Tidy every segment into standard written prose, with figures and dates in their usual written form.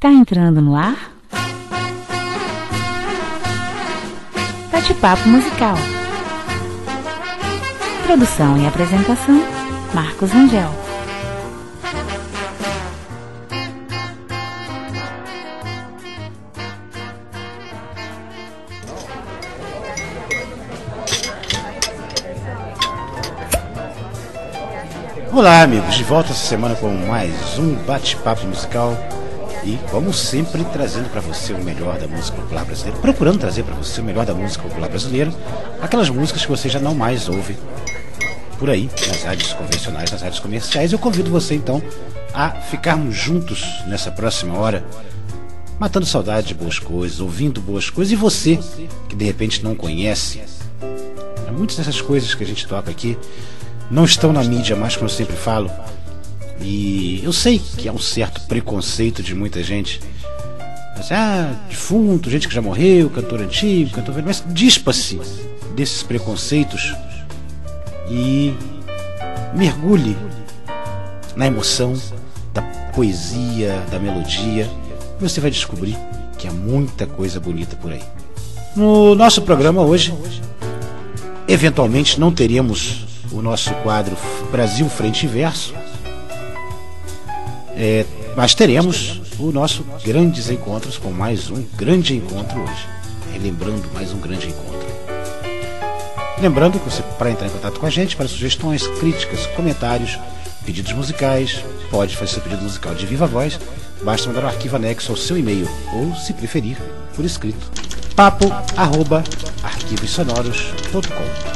Está entrando no ar Bate-Papo Musical. Produção e apresentação, Marcos Angel. Olá, amigos, de volta essa semana com mais um Bate-Papo Musical e, como sempre, trazendo para você o melhor da música popular brasileira, procurando trazer para você o melhor da música popular brasileira, aquelas músicas que você já não mais ouve por aí, nas rádios convencionais, nas rádios comerciais. Eu convido você, então, a ficarmos juntos nessa próxima hora, matando saudade de boas coisas, ouvindo boas coisas, e você, que de repente não conhece, muitas dessas coisas que a gente toca aqui não estão na mídia mais, como eu sempre falo. E eu sei que há um certo preconceito de muita gente. Assim, defunto, gente que já morreu, cantor antigo, cantor velho. Mas dispa-se desses preconceitos e mergulhe na emoção da poesia, da melodia. E você vai descobrir que há muita coisa bonita por aí. No nosso programa hoje, eventualmente não teríamos o nosso quadro Brasil Frente e Verso, mas teremos o nosso Grandes Encontros, com mais um grande encontro hoje, relembrando mais um grande encontro. Lembrando que você, para entrar em contato com a gente, para sugestões, críticas, comentários, pedidos musicais, pode fazer seu pedido musical de viva voz, basta mandar o arquivo anexo ao seu e-mail, ou, se preferir, por escrito, papo@arquivossonoros.com.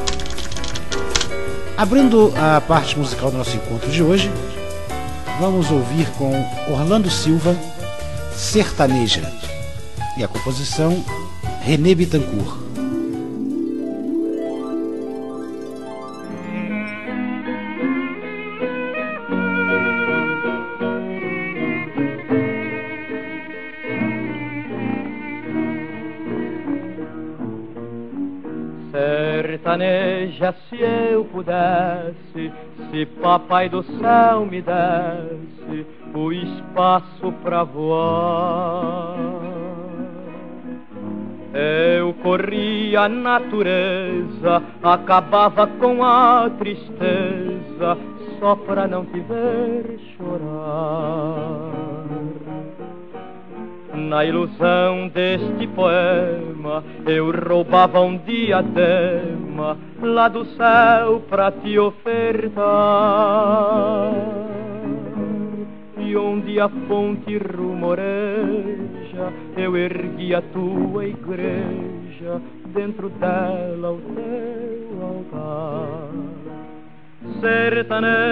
Abrindo a parte musical do nosso encontro de hoje, vamos ouvir com Orlando Silva, Sertaneja, e a composição René Bittencourt. Sertaneja, se eu pudesse, se papai do céu me desse o espaço pra voar, eu corria a natureza, acabava com a tristeza, só pra não te ver chorar. Na ilusão deste poema, eu roubava um diadema lá do céu pra te ofertar. E onde a fonte rumoreja, eu ergui a tua igreja, dentro dela o teu altar. Sertaneja,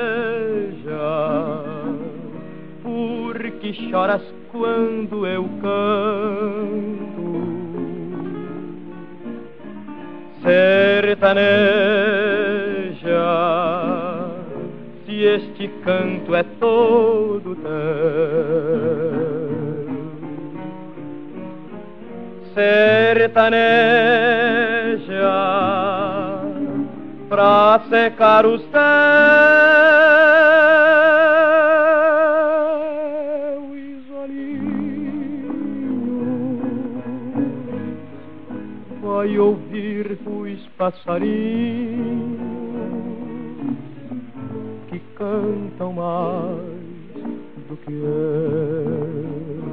por que choras quando eu canto? Sertaneja, se este canto é todo teu. Sertaneja, pra secar os teus vai ouvir os passarinhos que cantam mais do que eu.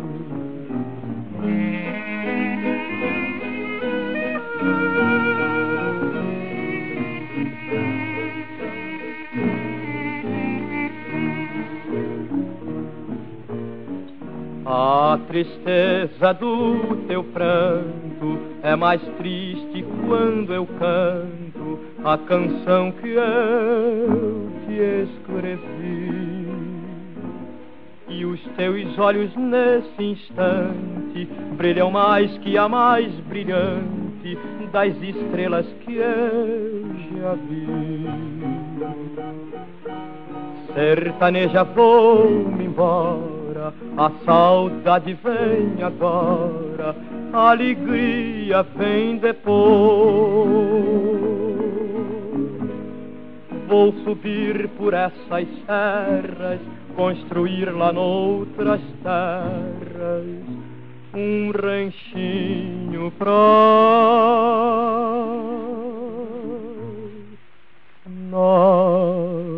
A tristeza do teu pranto é mais triste quando eu canto a canção que eu te escrevi. E os teus olhos nesse instante brilham mais que a mais brilhante das estrelas que eu já vi. Sertaneja, vou-me embora, a saudade vem agora, a alegria vem depois. Vou subir por essas serras construir lá noutras terras ranchinho pra nós.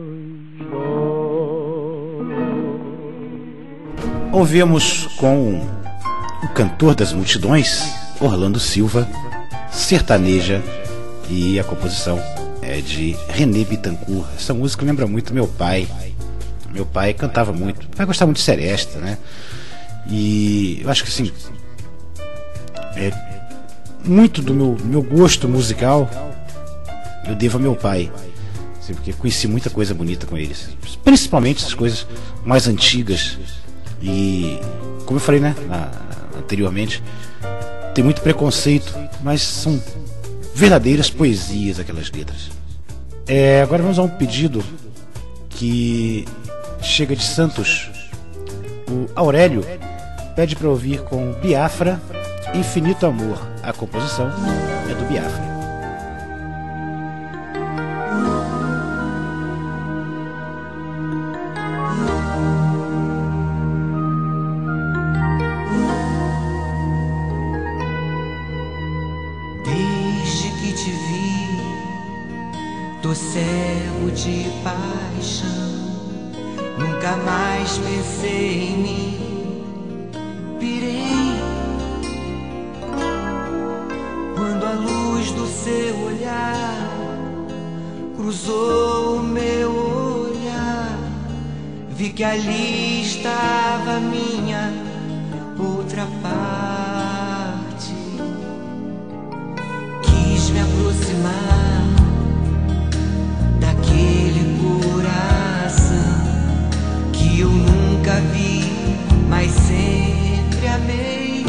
Ouvimos com o cantor das multidões, Orlando Silva, Sertaneja, e a composição é de René Bittencourt. Essa música lembra muito meu pai. Meu pai cantava muito. Meu pai gostava muito de seresta, né? E eu acho que assim, muito do meu gosto musical eu devo a meu pai, assim, porque conheci muita coisa bonita com eles, principalmente essas coisas mais antigas. E como eu falei, né, anteriormente, tem muito preconceito, mas são verdadeiras poesias aquelas letras. Agora vamos a um pedido que chega de Santos. O Aurélio pede para ouvir com Biafra, Infinito Amor. A composição é do Biafra. Desde que te vi, tô cego de paixão. Nunca mais pensei em mim, pirei. Quando a luz do seu olhar cruzou o meu olhar, vi que ali estava a minha outra parte. Quis me aproximar daquele coração que eu nunca vi, mas sempre amei.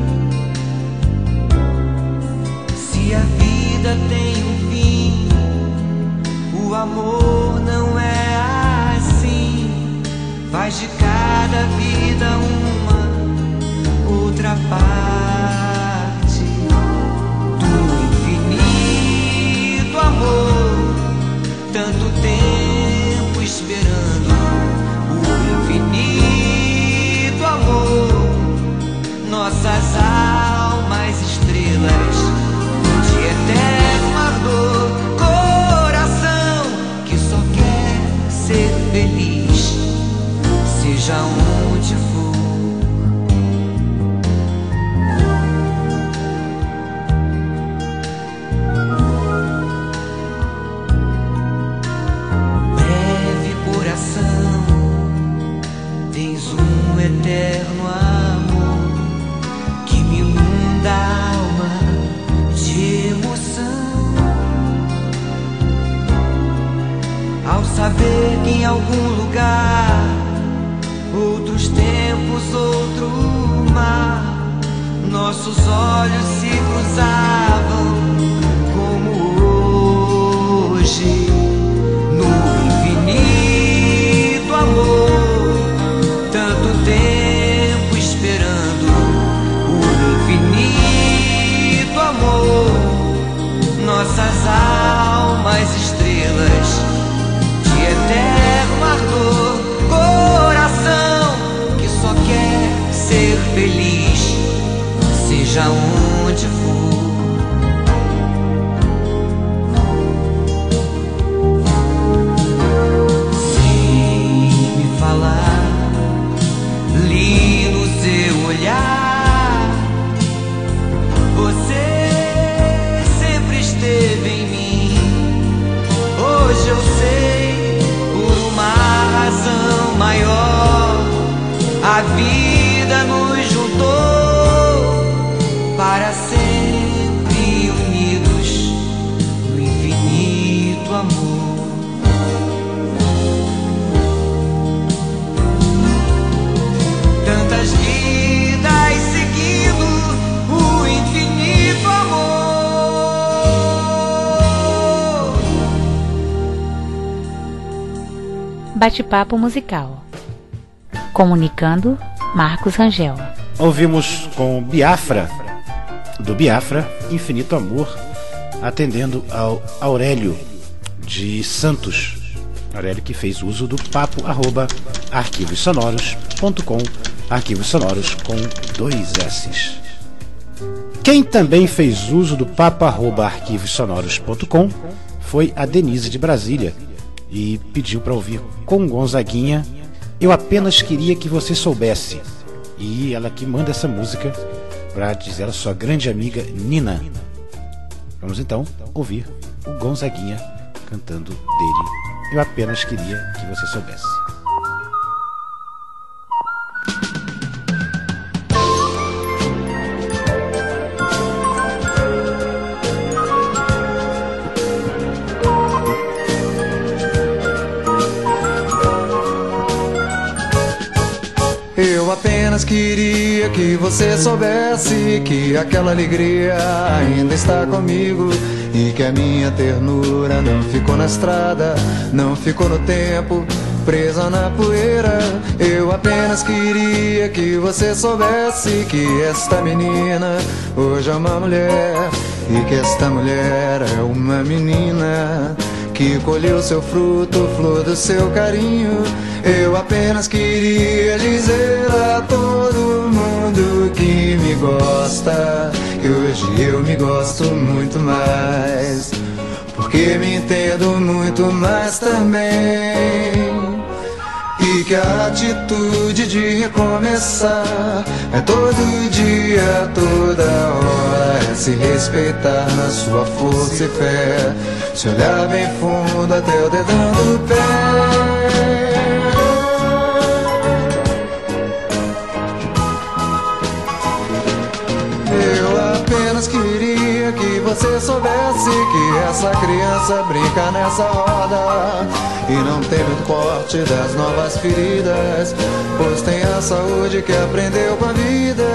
Se a vida tem um fim, o amor não é assim. Faz de cada vida uma outra parte do infinito amor. Tanto tempo esperando o infinito amor, nossas almas estrelas de eterno ardor, coração que só quer ser feliz, seja onde for. Eterno amor que me inunda a alma de emoção, ao saber que em algum lugar, outros tempos, outro mar, nossos olhos se cruzavam como hoje no infinito amor. Tempo esperando o infinito amor, nossas almas estrelas de eterno ardor, coração que só quer ser feliz, seja onde for. Sem me falar, li no seu olhar, você sempre esteve em mim. Hoje eu sei, por uma razão maior, a vida nos juntou para sempre unidos no infinito amor. Tantas vidas seguindo o infinito amor. Bate-papo musical. Comunicando, Marcos Rangel. Ouvimos com Biafra, do Biafra, Infinito Amor, atendendo ao Aurélio de Santos. Aurélio que fez uso do papo arquivossonoros.com, arquivos sonoros com 2 S's. Quem também fez uso do papo@arquivossonoros.com foi a Denise de Brasília e pediu para ouvir com Gonzaguinha Eu Apenas Queria Que Você Soubesse. E ela que manda essa música para dizer a sua grande amiga Nina. Vamos então ouvir o Gonzaguinha cantando dele Eu Apenas Queria Que Você Soubesse. Eu apenas queria que você soubesse que aquela alegria ainda está comigo e que a minha ternura não ficou na estrada, não ficou no tempo, presa na poeira. Eu apenas queria que você soubesse que esta menina hoje é uma mulher e que esta mulher é uma menina que colheu seu fruto, flor do seu carinho. Eu apenas queria dizer a todo mundo que me gosta, que hoje eu me gosto muito mais, porque me entendo muito mais também. E que a atitude de recomeçar é todo dia, toda hora, é se respeitar na sua força e fé, se olhar bem fundo até o dedão do pé. Eu apenas queria que você soubesse que essa criança brinca nessa roda e não tem muito corte das novas feridas, pois tem a saúde que aprendeu com a vida.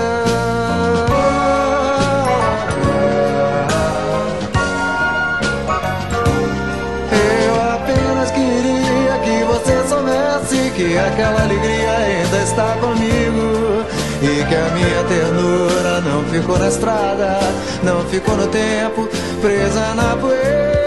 Eu apenas queria que você soubesse que aquela alegria ainda está comigo e que a minha ternura não ficou na estrada, não ficou no tempo, presa na poeira.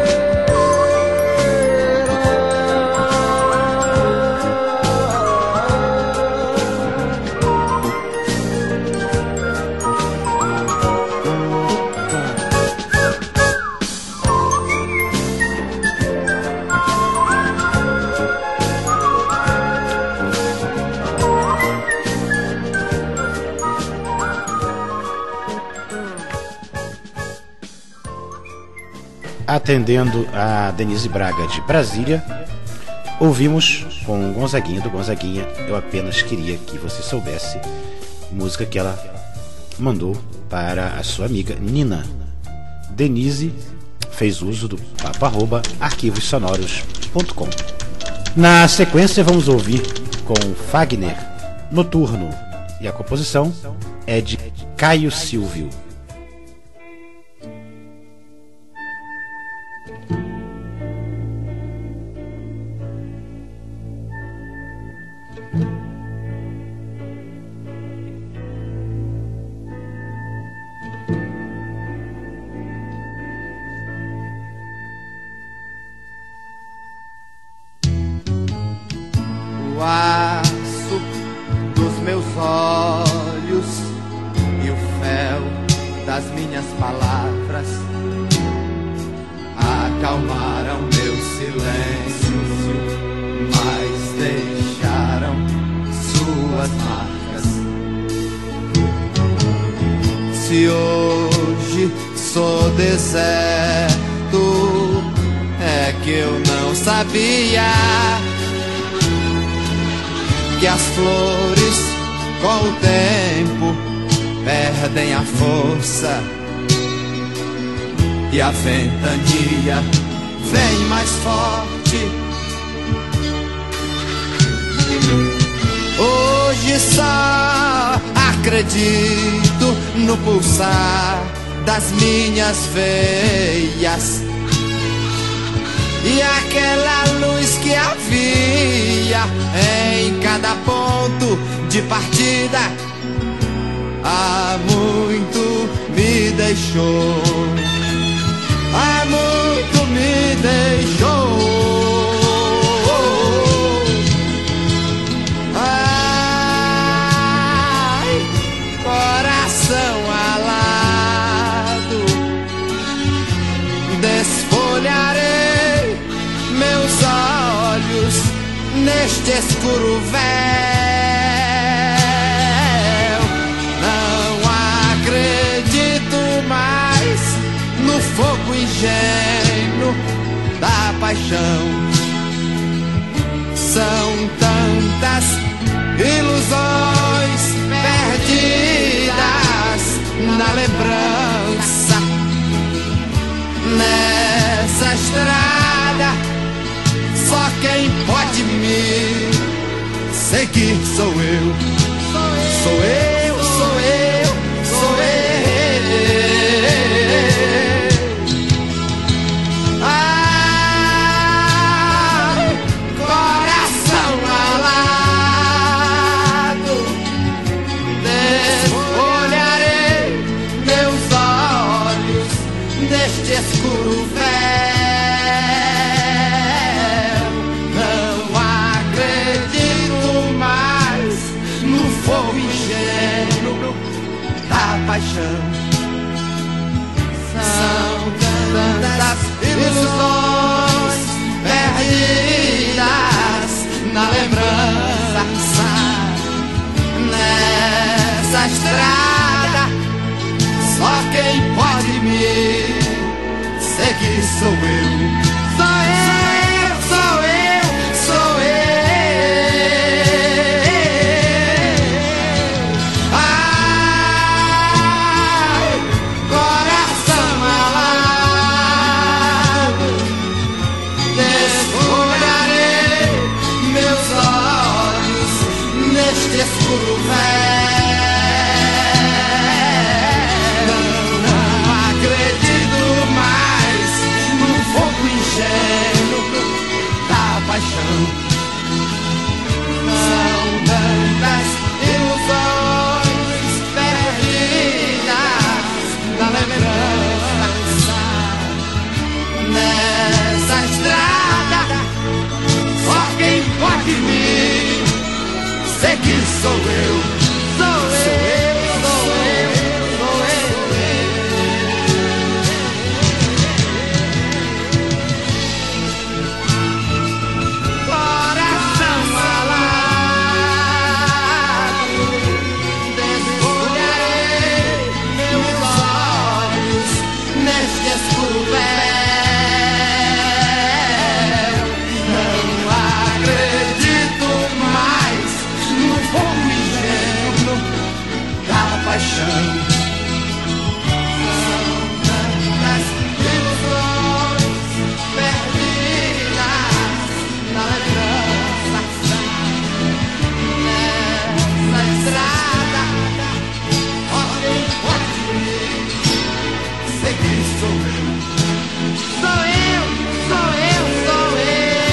Atendendo a Denise Braga de Brasília, ouvimos com Gonzaguinha do Gonzaguinha Eu Apenas Queria Que Você Soubesse, música que ela mandou para a sua amiga Nina. Denise fez uso do papo@arquivossonoros.com. Na sequência vamos ouvir com Fagner Noturno, e a composição é de Caio Silvio. O aço dos meus olhos e o fel das minhas palavras acalmaram meu silêncio, mas deixaram suas marcas. Se hoje sou deserto, é que eu não sabia que as flores com o tempo perdem a força e a ventania vem mais forte. Hoje só acredito no pulsar das minhas veias e aquela luz que havia em cada ponto de partida há muito me deixou, há muito me deixou. neste escuro véu. Não acredito mais no fogo ingênuo da paixão. São tantas ilusões perdidas na lembrança. Nessa estrada só quem pode me seguir sou eu. Sou eu, sou eu, sou eu. Ai, coração alado, desfolharei meus olhos neste escuro véu. Paixão. São tantas ilusões perdidas na lembrança. Nessa estrada só quem pode me seguir sou eu. Sou eu, sou eu, sou eu. Escuro véu, não acredito mais no fogo ingênuo da paixão. São tantas ilusões perdidas na lembrança. Nessa estrada só quem pode me seguir sou eu, sou eu, sou eu, sou eu. Coração alado, desfolharei meus olhos neste escuro véu. Não acredito mais no fogo ingênuo da paixão. São tantas ilusões perdidas na lembrança. Nessa estrada só quem pode me seguir sou eu. Sou eu, sou eu, sou eu.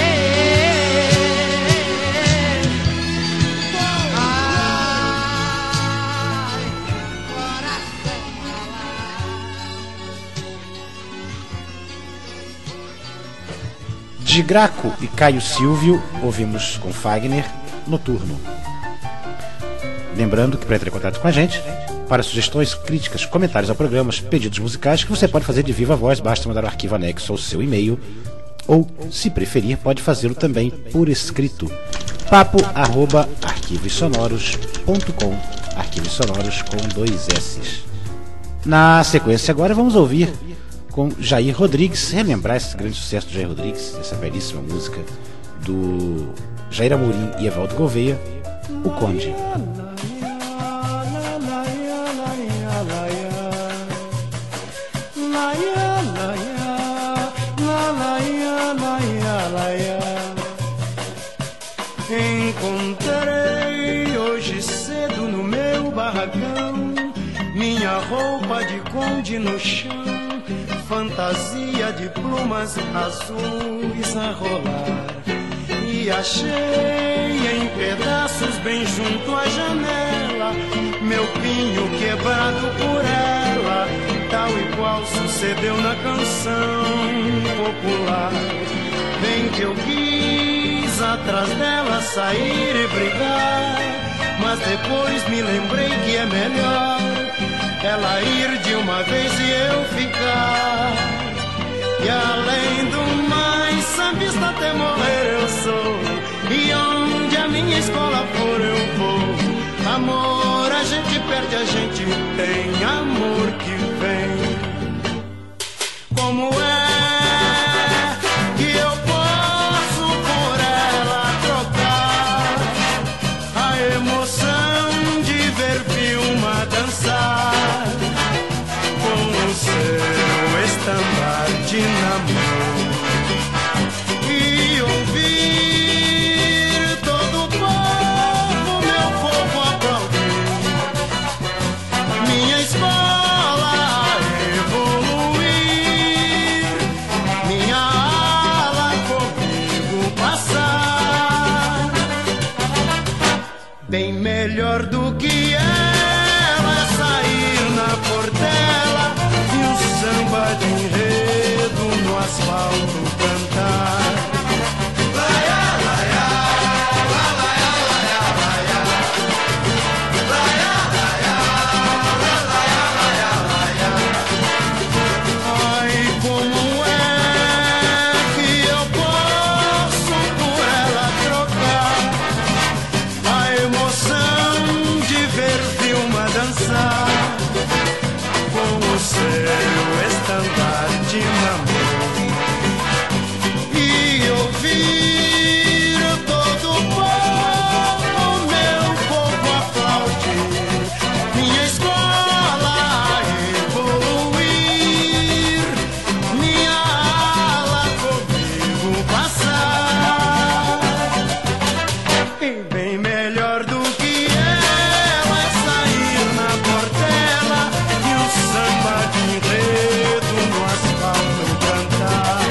De Graco e Caio Silvio, ouvimos com Fagner, Noturno. Lembrando que para entrar em contato com a gente, para sugestões, críticas, comentários ao programa, pedidos musicais, que você pode fazer de viva voz, basta mandar o arquivo anexo ao seu e-mail, ou, se preferir, pode fazê-lo também por escrito. papo@arquivosonoros.com, arquivos sonoros com 2 S's. Na sequência agora vamos ouvir com Jair Rodrigues, relembrar esse grande sucesso do Jair Rodrigues, essa belíssima música do Jair Amorim e Evaldo Gouveia, O Conde. Encontrei hoje cedo no meu barracão minha roupa de conde no chão, fantasia de plumas azuis a rolar, e achei em pedaços bem junto à janela meu pinho quebrado por ela, tal e qual sucedeu na canção popular. Bem que eu quis atrás dela sair e brigar, mas depois me lembrei que é melhor ela ir de uma vez e eu ficar. E além do mais, sambista até morrer eu sou, e onde a minha escola for, eu vou. Amor, a gente perde, a gente tem amor que vem. Como é que eu posso por ela trocar a emoção de ver Vilma dançar com o seu estandarte na mão e ouvir todo o povo, meu povo aplaudir minha escola a evoluir, minha ala comigo passar. Bem melhor do que ela é sair na portela e um samba de enredo no asfalto cantar. Ai, como é que eu posso por ela trocar a emoção de ver Vilma dançar com o seu estandarte na mão e ouvir todo o povo, meu povo aplaudir minha escola a evoluir, minha ala comigo passar. E bem melhor do que ela é sair na portela e um samba de enredo no asfalto cantar.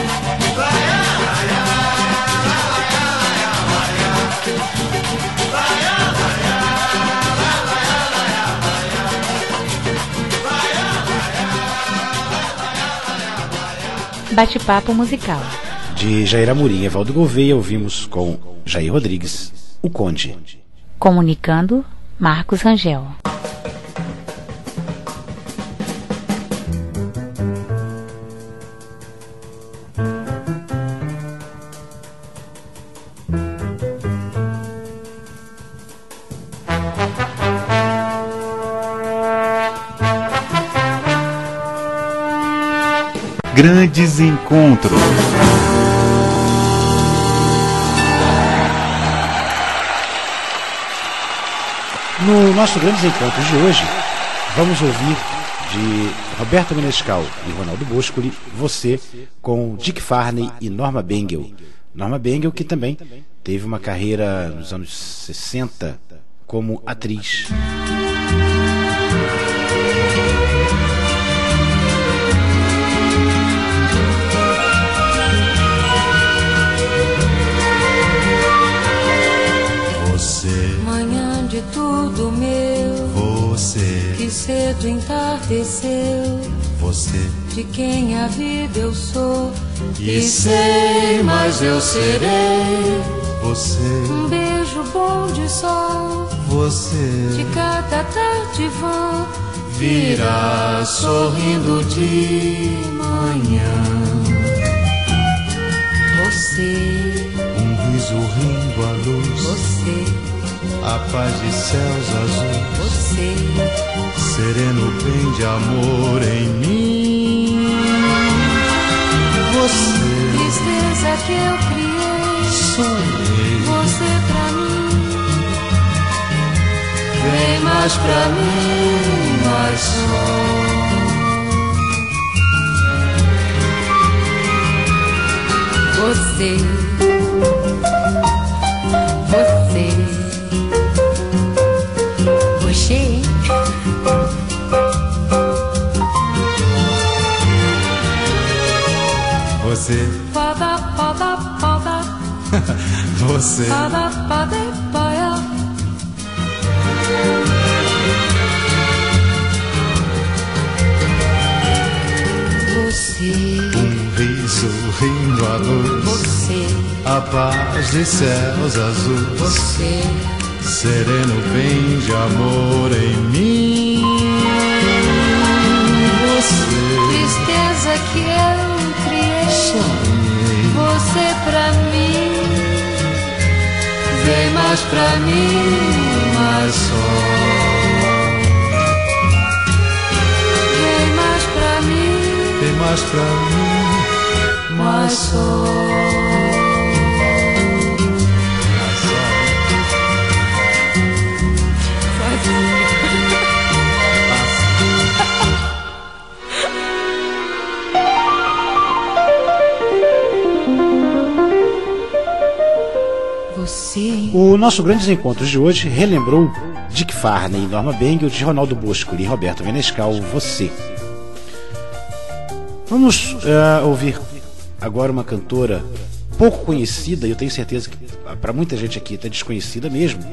Bate-papo musical. De Jair Amorim e Evaldo Gouveia, ouvimos com Jair Rodrigues, O Conde. Comunicando, Marcos Rangel. Grandes encontros. No nosso Grandes Encontros de hoje, vamos ouvir de Roberto Menescal e Ronaldo Boscoli, Você, com Dick Farney e Norma Bengel. Norma Bengel, que também teve uma carreira nos anos 60 como atriz. Manhã de tudo meu, Você, que cedo entardeceu, você, de quem a vida eu sou, e sei, mas eu serei. Você, um beijo bom de sol, você, de cada tarde vou virá sorrindo de manhã. Você, Um riso rindo à luz, você, a paz de céus azuis, você, sereno bem de amor em mim. Você, tristeza que eu criei, sonhei, você pra mim, vem mais pra mim, mais só. você, você, você, Você, pada, pada, pada, você, pada, pada, pada. Você, um riso rindo à luz, você, a paz de céus azuis, você, sereno bem de amor em mim. Você, tristeza que eu criei, sonhei, você pra mim, Vem mais pra mim, mais sol. Vem mais pra mim, Vem mais pra mim, mais sol. O nosso Grandes Encontros de hoje relembrou Dick Farney e Norma Bengel, de Ronaldo Bosco e Roberto Menescal, Você. Vamos ouvir agora uma cantora pouco conhecida, e eu tenho certeza que para muita gente aqui até desconhecida mesmo,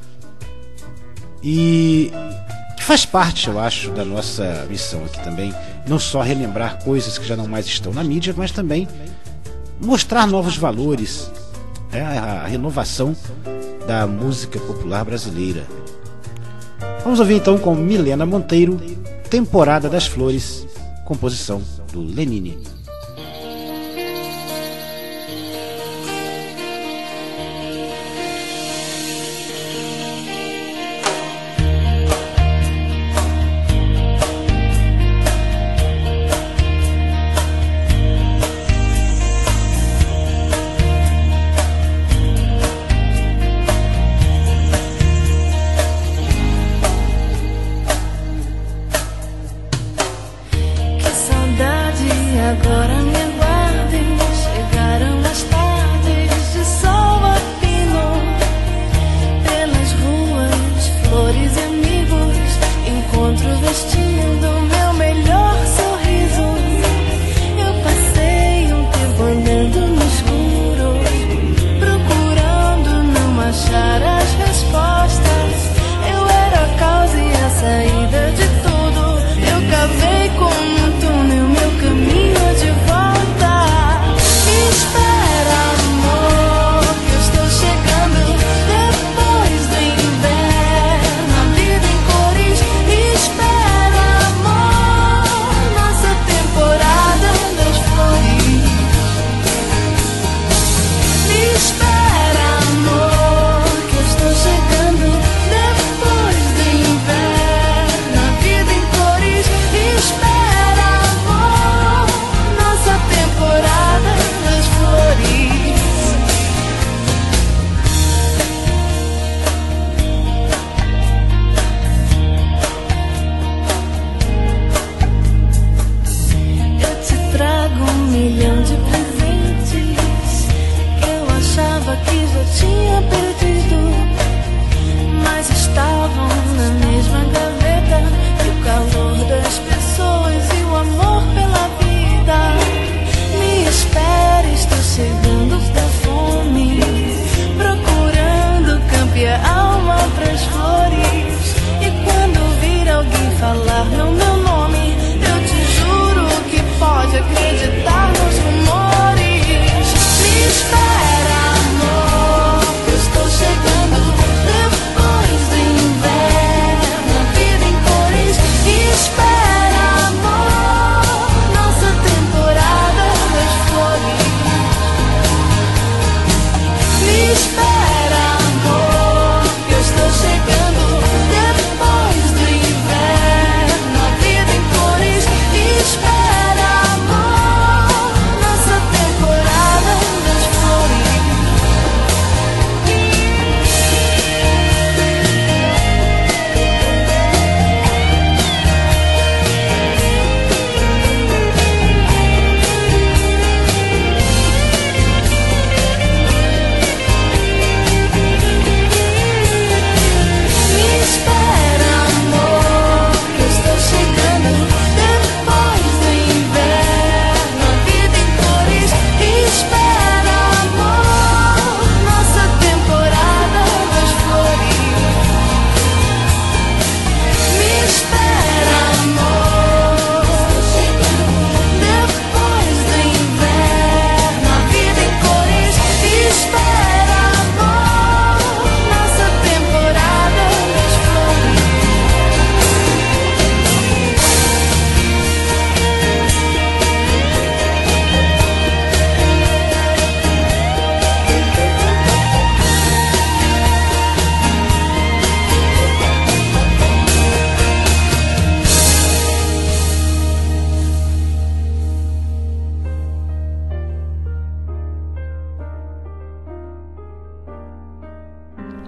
e que faz parte, eu acho, da nossa missão aqui também, não só relembrar coisas que já não mais estão na mídia, mas também mostrar novos valores, a renovação da música popular brasileira. Vamos ouvir então com Milena Monteiro, Temporada das Flores, composição do Lenine. Agora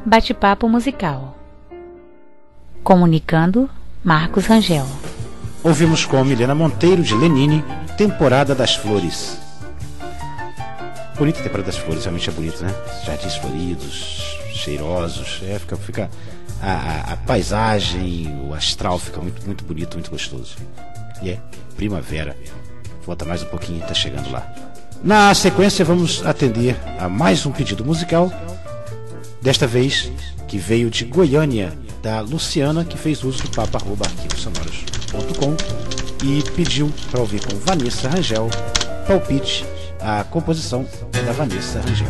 Bate-papo musical. Comunicando, Marcos Rangel. Ouvimos com Milena Monteiro, de Lenine, Temporada das Flores. Bonita a Temporada das Flores, realmente é bonito, né? Jardins floridos, cheirosos, fica a paisagem, o astral fica muito, muito bonito, muito gostoso. E é primavera. Volta mais um pouquinho, tá chegando lá. Na sequência vamos atender a mais um pedido musical, desta vez que veio de Goiânia, da Luciana, que fez uso do papo@arquivosonoros.com e pediu para ouvir com Vanessa Rangel, Palpite, a composição da Vanessa Rangel.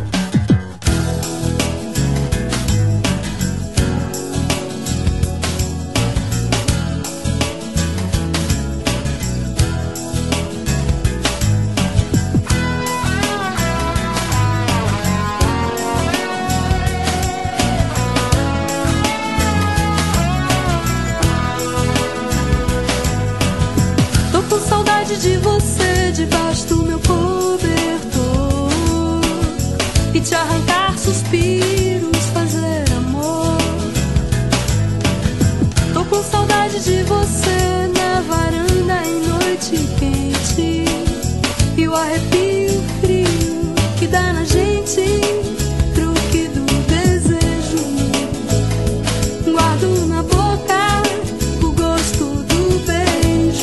De você debaixo do meu cobertor e te arrancar suspiros, fazer amor. Tô com saudade de você na varanda em noite quente e o arrepio frio que dá na gente, truque do desejo. Guardo na boca o gosto do beijo.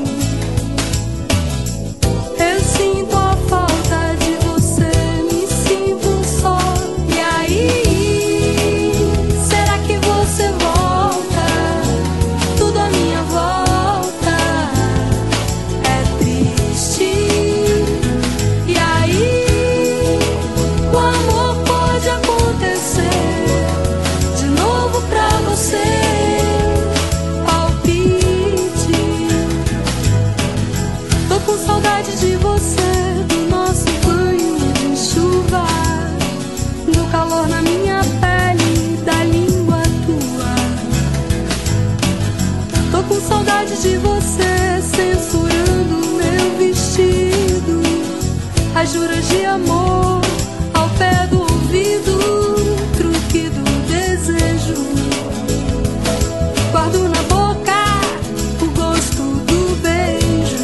De você, do nosso banho de chuva, do calor na minha pele, da língua tua. Tô com saudade de você, censurando meu vestido, as juras de amor ao pé do ouvido, truque do desejo. Guardo na boca o gosto do beijo.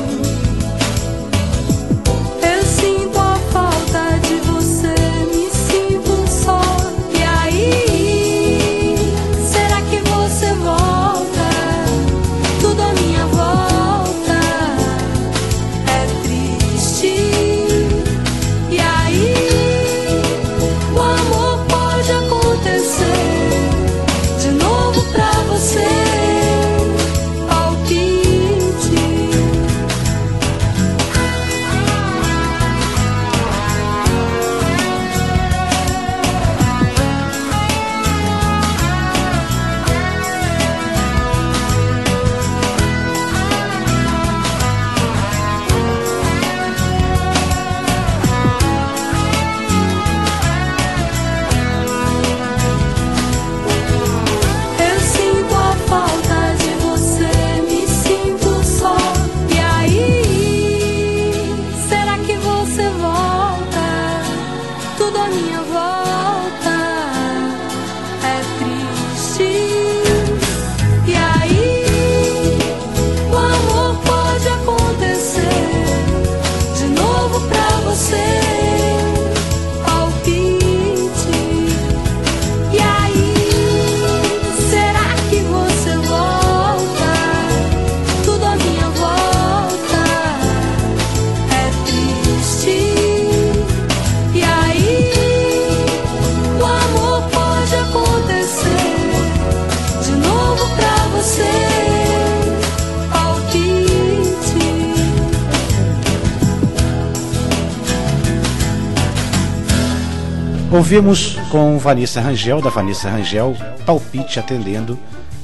Ouvimos com Vanessa Rangel, da Vanessa Rangel, Palpite, atendendo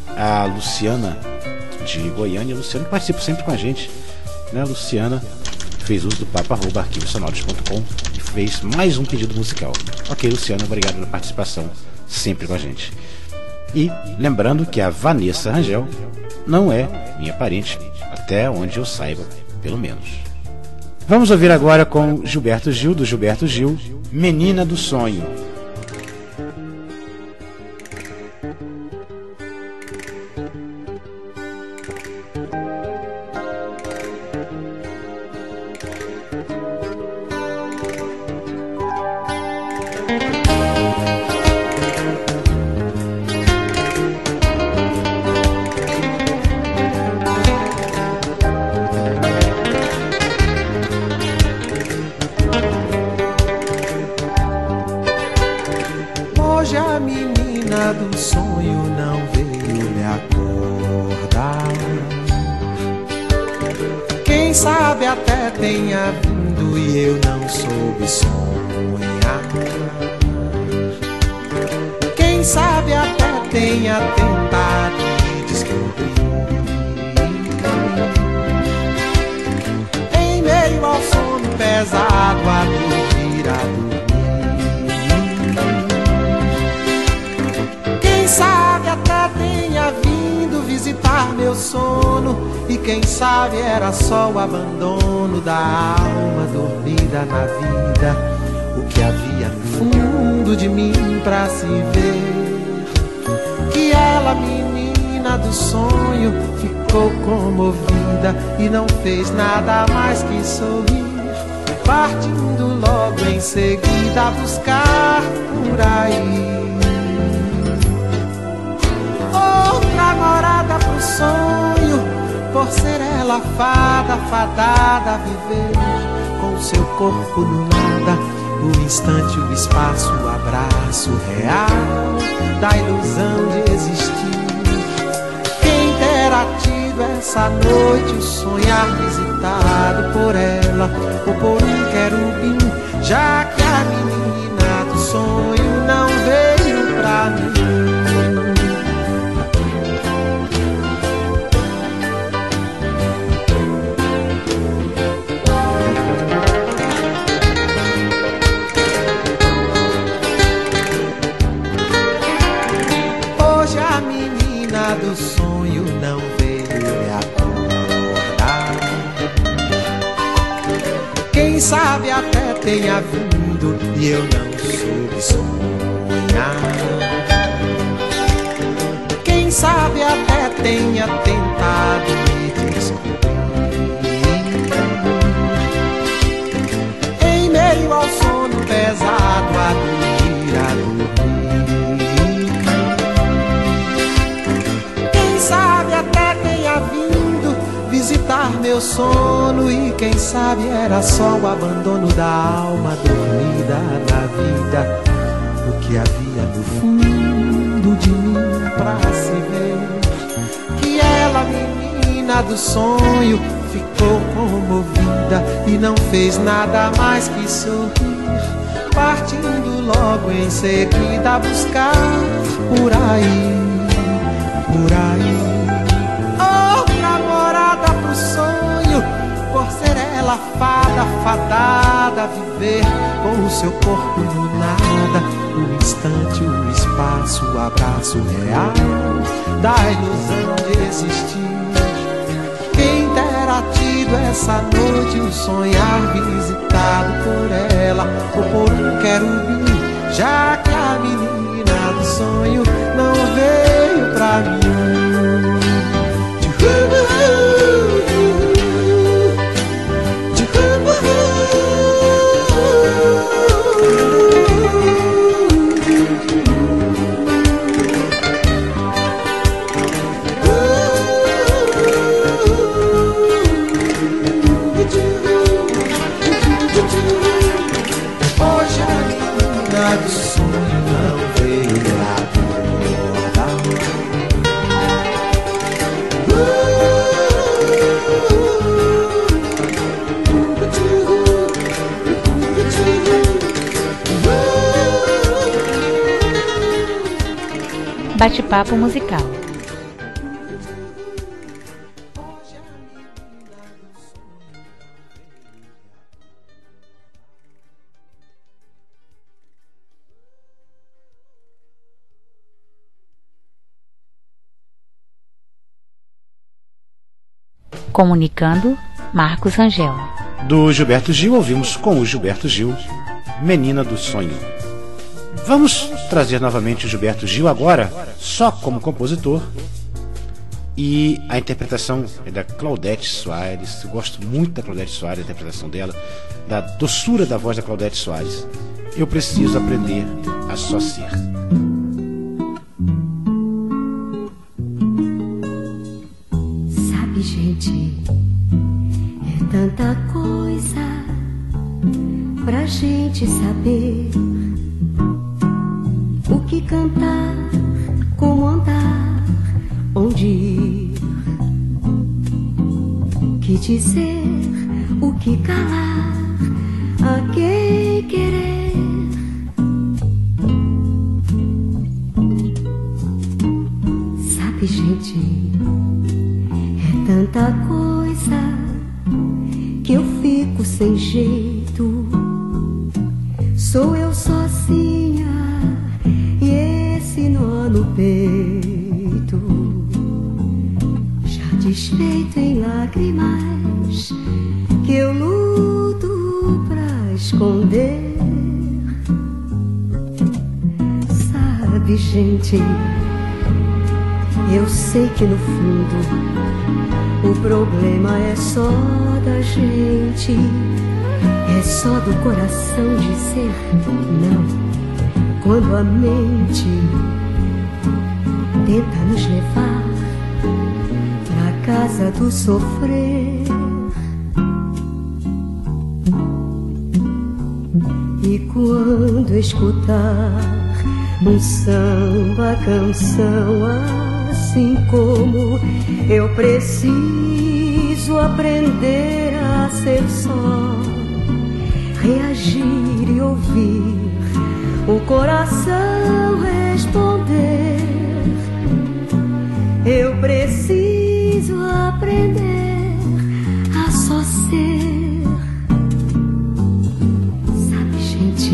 a Luciana de Goiânia. Luciana participa sempre com a gente, né? Luciana fez uso do papo@arquivosonoros.com e fez mais um pedido musical. Ok, Luciana, obrigado pela participação sempre com a gente. E lembrando que a Vanessa Rangel não é minha parente, até onde eu saiba, pelo menos. Vamos ouvir agora com Gilberto Gil, do Gilberto Gil, Menina do Sonho. Hoje a menina do sonho não veio me acordar. Quem sabe até tenha vindo e eu não soube sonhar. Quem sabe até tenha tentado me descobrir. Em meio ao sono pesado, a dormir, a dormir. Sabe até tenha vindo visitar meu sono, e quem sabe era só o abandono da alma dormida na vida, o que havia no fundo de mim pra se ver. Que ela, menina do sonho, ficou comovida e não fez nada mais que sorrir, partindo logo em seguida a buscar por aí namorada pro sonho, por ser ela fada, fadada a viver com seu corpo no nada, o instante, o espaço, o abraço real da ilusão de existir. Quem terá tido essa noite o sonhar visitado por ela ou por um querubim, já que a menina do sonho não veio pra mim. Do sonho não veio me acordar. Quem sabe até tenha vindo e eu não soube sonhar. Quem sabe até tenha tentado me descobrir. Em meio ao sono pesado, a dormir, a dormir. Sabe até tenha vindo visitar meu sono, e quem sabe era só o abandono da alma dormida na vida, o que havia no fundo de mim pra se ver. Que ela, menina do sonho, ficou comovida e não fez nada mais que sorrir, partindo logo em seguida a buscar por aí. Por aí, oh, namorada pro sonho, por ser ela fada, fadada a viver com o seu corpo no nada, o instante, o espaço, o abraço real da ilusão de existir. Quem terá tido essa noite o sonhar visitado por ela ou por um querubim, já que a menina do sonho não veio pra mim. Hoje a menina do sonho não veio lá. Bate-papo musical. Comunicando, Marcos Rangel. Do Gilberto Gil, ouvimos com o Gilberto Gil, Menina do Sonho. Vamos trazer novamente o Gilberto Gil agora, só como compositor, E a interpretação é da Claudete Soares. Eu gosto muito da Claudete Soares, a interpretação dela, da doçura da voz da Claudete Soares. Eu preciso aprender a só ser. Sabe, gente, é tanta coisa pra gente saber o que cantar, como andar, onde ir, o que dizer, o que calar, a quem querer. Sabe, gente, é tanta coisa que eu fico sem jeito. Sou eu sozinha e esse nó no peito, já desfeito em lágrimas que eu luto pra esconder. Sabe, gente, eu sei que no fundo o problema é só da gente, é só do coração dizer não. Quando a mente tenta nos levar pra casa do sofrer, e quando escutar um samba canção, assim como eu preciso aprender a ser só, reagir e ouvir o coração responder. Eu preciso aprender a só ser. Sabe, gente,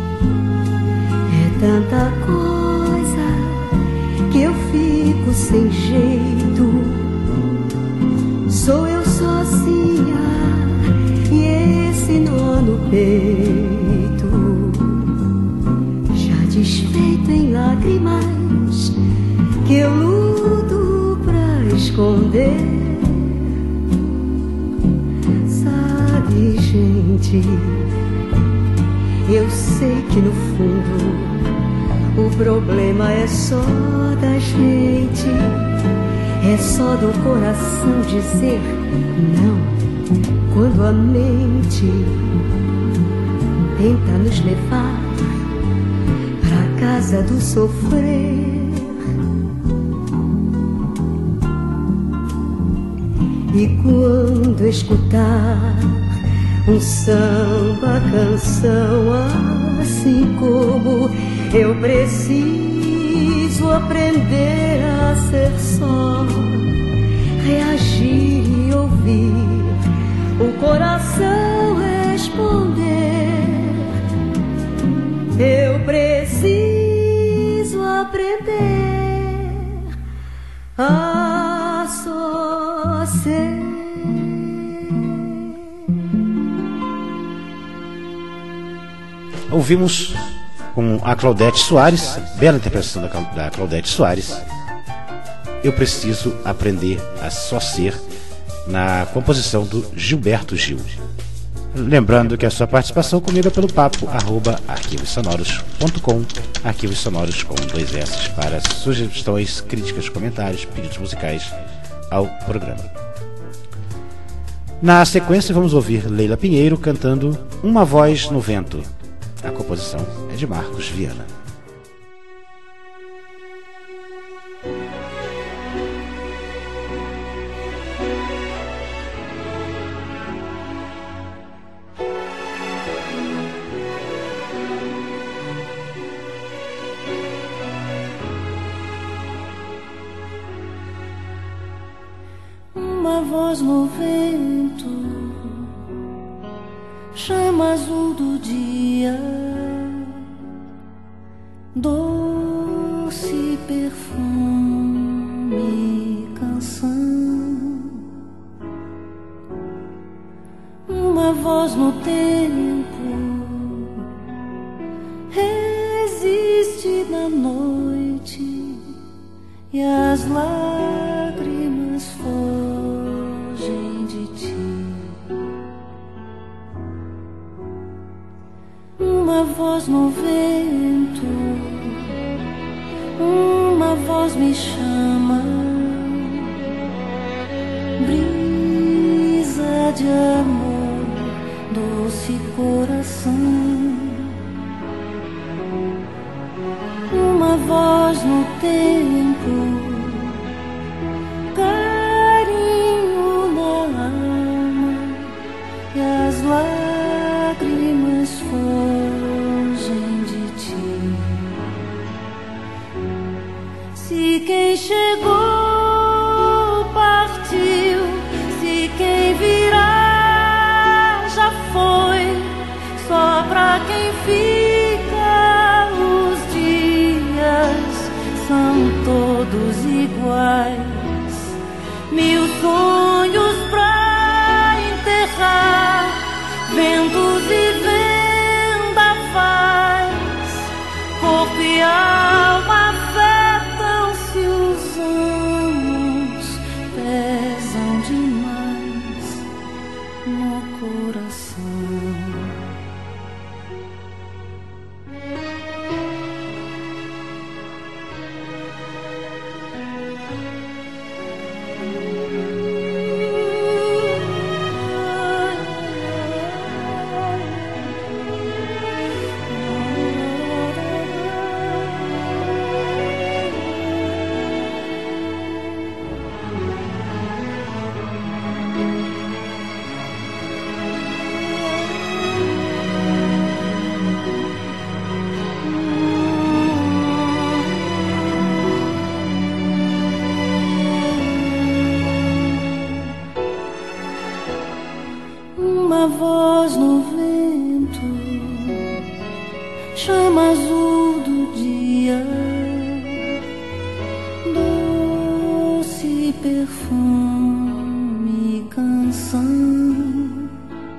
é tanta coisa que eu fico sem jeito. Sou eu sozinha e esse nó no peito, desfeito em lágrimas que eu luto pra esconder. Sabe, gente, eu sei que no fundo o problema é só da gente, é só do coração dizer não. Quando a mente tenta nos levar casa do sofrer, e quando escutar um samba canção, assim como eu preciso aprender a ser só, reagir e ouvir o coração responder. Eu preciso aprender a só ser. Ouvimos com a Claudete Soares, bela interpretação da Claudete Soares, Eu Preciso Aprender a Só Ser, na composição do Gilberto Gil. Lembrando que a sua participação comigo é pelo papo @arquivosonoros.com, arquivos sonoros com 2 S, para sugestões, críticas, comentários, pedidos musicais ao programa. Na sequência vamos ouvir Leila Pinheiro cantando Uma Voz no Vento. A composição é de Marcos Viana. Uma voz no vento, chama azul do dia, doce perfume, canção. Uma voz no tempo, resiste na noite e as lágrimas voz no vento, uma voz me chama, brisa de amor, doce coração. Uma voz no tempo, carinho na alma, e as lágrimas fogem de ti. Se quem chegou partiu, se quem virá já foi, só pra quem fica os dias são todos iguais. Mil sonhos pra enterrar, ventos e vendavais, corpo e alma afetam-se, os anos pesam demais no coração. Uma voz no vento, chama azul do dia, doce perfume, canção.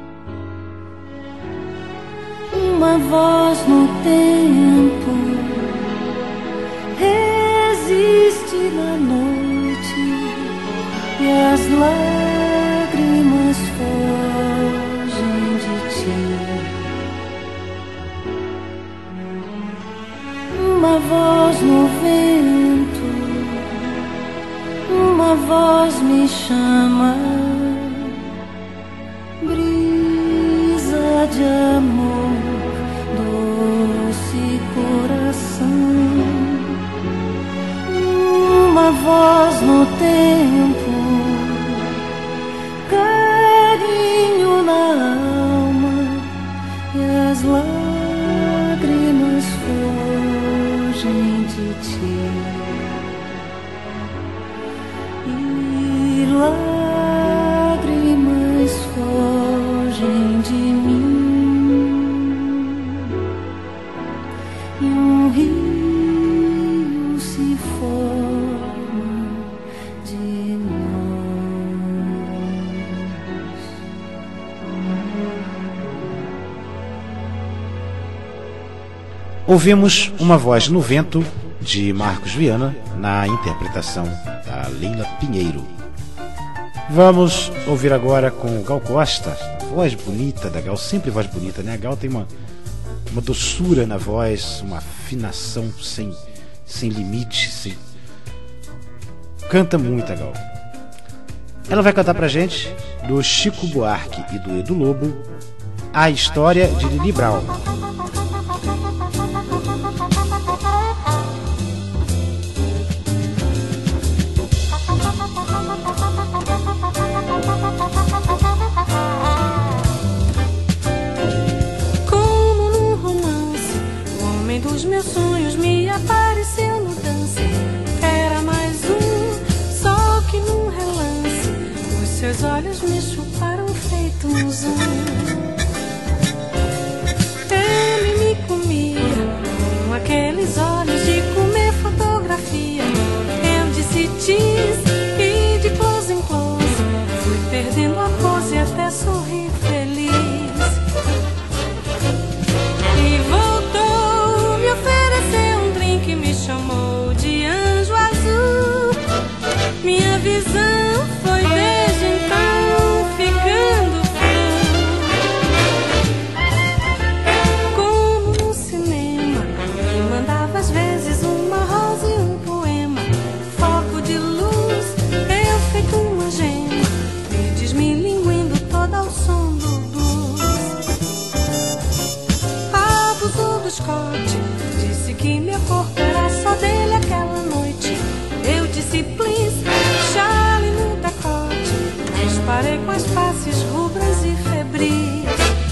Uma voz no tempo, resiste na noite, e as lágrimas fogem de ti. Uma voz no vento, uma voz me chama, brisa de amor, doce coração. Uma voz no tempo, carinho na alma, e as lágrimas fogem de ti. E lágrimas fogem de mim, e um rio se forma de nós. Ouvimos Uma Voz no Vento, de Marcos Viana, na interpretação da Leila Pinheiro. Vamos ouvir agora com Gal Costa, a voz bonita da Gal, sempre voz bonita, né? A Gal tem uma doçura na voz, uma afinação sem limite, canta muito a Gal. Ela vai cantar pra gente, do Chico Buarque e do Edu Lobo, A História de Lili Brown. Dos meus sonhos me apareceu no dance. Era mais um, só que num relance os seus olhos me chuparam feito um zoom. Ele me comia com aqueles olhos de comer fotografia. Eu disse cheese e de close em close fui perdendo a pose até sorrir feliz. E voltou, me ofereceu um drink, me chamou de anjo azul. Minha visão foi desde então ficando fã. Como no cinema parei com as faces rubras e febris.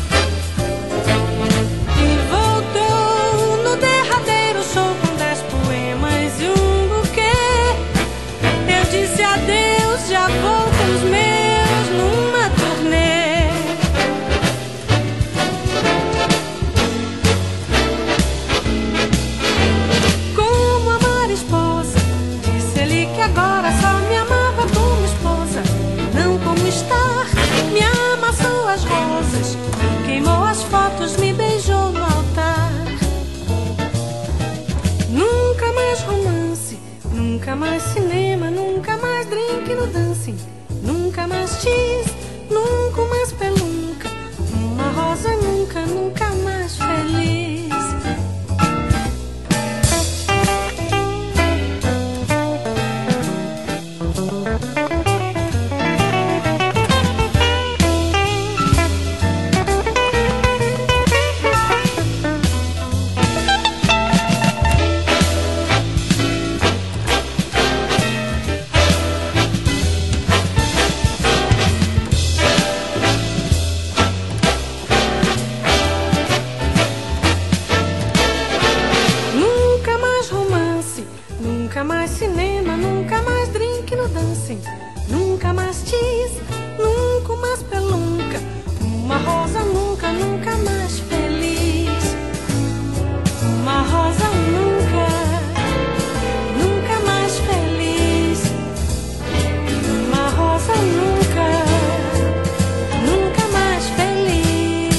E voltou no derradeiro show com 10 poemas e um buquê. Eu disse adeus, já vou com os meus numa turnê. Como amar esposa, disse-lhe que agora só me amava como esposa, não como estar. Me amassou as rosas, queimou as fotos, me beijou no altar. Nunca mais romance, nunca mais cinema, nunca mais drink no dancing, nunca mais cheese, nunca mais pelunca, uma rosa nunca, nunca mais feliz. Nunca mais cinema, nunca mais drink no dancing, nunca mais cheese, nunca mais pelunca, uma rosa nunca, nunca mais feliz. Uma rosa nunca, nunca mais feliz. Uma rosa nunca, nunca mais feliz.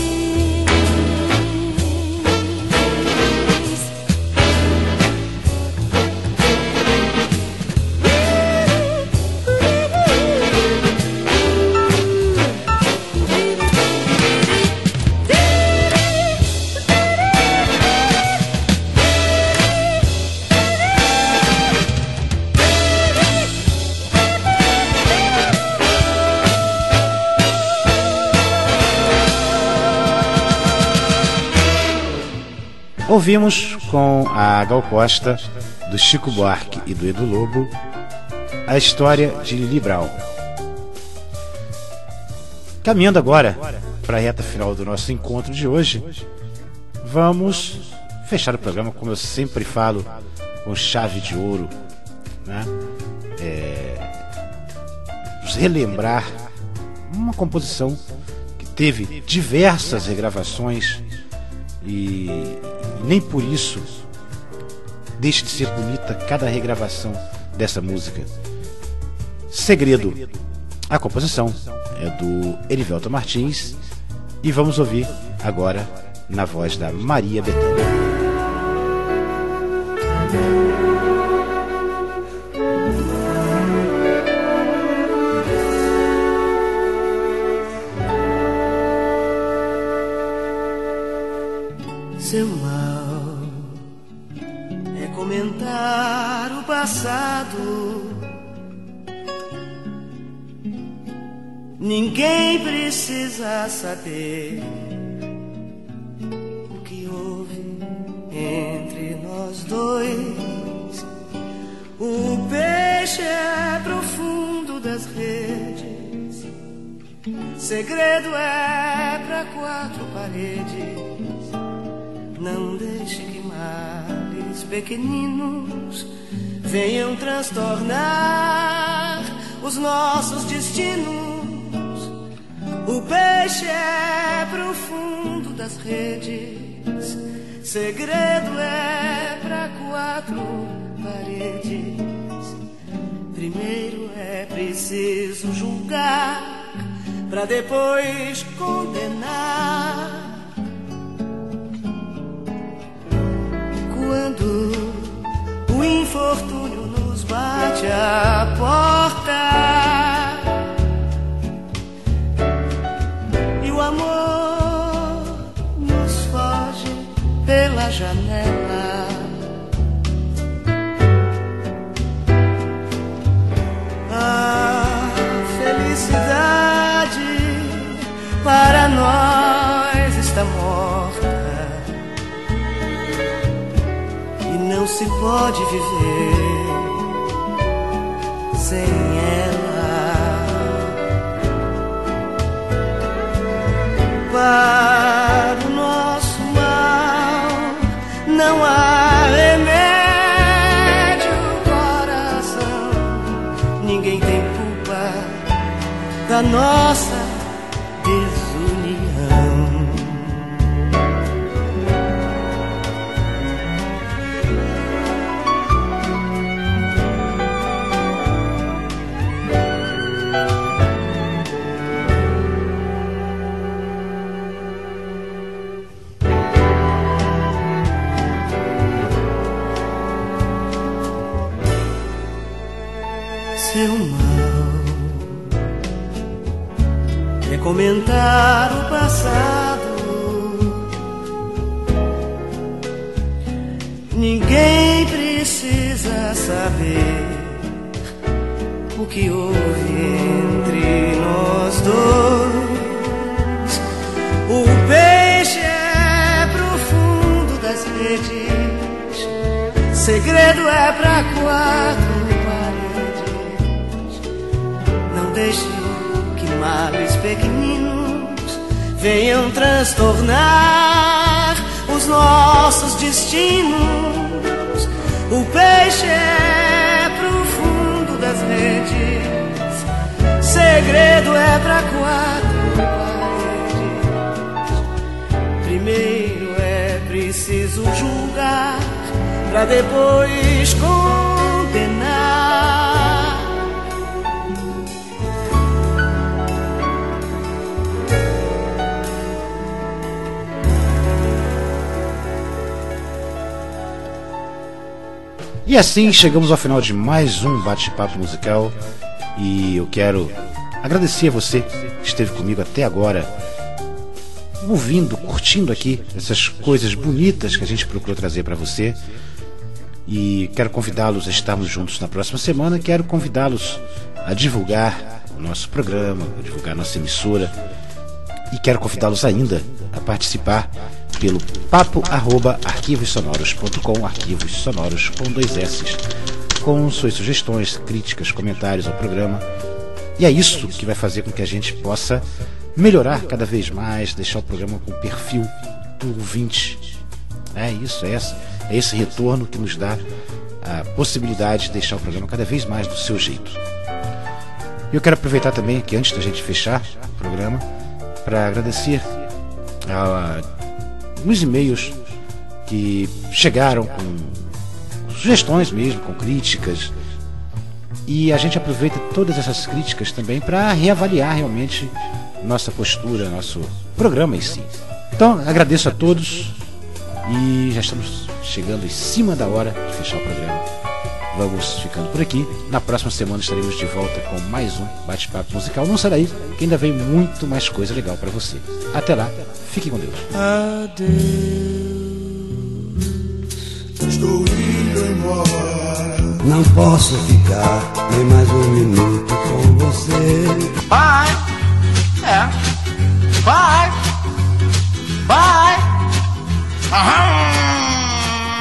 Ouvimos com a Gal Costa, do Chico Buarque e do Edu Lobo, a história de Lili Brown. Caminhando agora para a reta final do nosso encontro de hoje, vamos fechar o programa, como eu sempre falo, com chave de ouro, né? Relembrar uma composição que teve diversas regravações e nem por isso deixa de ser bonita cada regravação dessa música. Segredo. A composição é do Erivelton Martins e vamos ouvir agora na voz da Maria Bethânia. Seu mal é comentar o passado. Ninguém precisa saber o que houve entre nós dois. O peixe é profundo das redes, segredo é pra 4 paredes. Não deixe que males pequeninos venham transtornar os nossos destinos. O peixe é profundo das redes, segredo é pra 4 paredes. Primeiro é preciso julgar pra depois condenar. Quando o infortúnio nos bate à porta e o amor nos foge pela janela, a felicidade para nós está morta. Não se pode viver sem ela. ninguém tem culpa da nossa desunião. Seu mal é comentar o passado. Ninguém precisa saber o que houve entre nós dois. O peixe é profundo das redes, segredo é pra quatro. Não deixe que males pequeninos venham transtornar os nossos destinos. O peixe é profundo das redes, segredo é pra quatro paredes. Primeiro é preciso julgar, pra depois condenar. E assim chegamos ao final de mais um bate-papo musical. E eu quero agradecer a você que esteve comigo até agora, ouvindo, curtindo aqui essas coisas bonitas que a gente procurou trazer para você. E quero convidá-los a estarmos juntos na próxima semana. Quero convidá-los a divulgar o nosso programa, a divulgar a nossa emissora. E quero convidá-los ainda a participar pelo papo@arquivossonoros.com, arquivos sonoros com 2 S, com suas sugestões, críticas, comentários ao programa. E é isso que vai fazer com que a gente possa melhorar cada vez mais, deixar o programa com perfil do ouvinte. É isso, é esse retorno que nos dá a possibilidade de deixar o programa cada vez mais do seu jeito. Eu quero aproveitar também que antes da gente fechar o programa para agradecer alguns e-mails que chegaram com sugestões mesmo, com críticas, e a gente aproveita todas essas críticas também para reavaliar realmente nossa postura, nosso programa em si. Então agradeço a todos e já estamos chegando em cima da hora de fechar o programa. Vamos ficando por aqui. Na próxima semana estaremos de volta com mais um bate-papo musical. Não sai daí, que ainda vem muito mais coisa legal para você. Até lá, fique com Deus. Adeus, estou indo embora. Não posso ficar nem mais um minuto com você. Bye, bye, bye.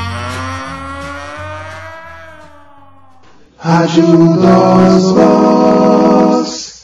Ajuda os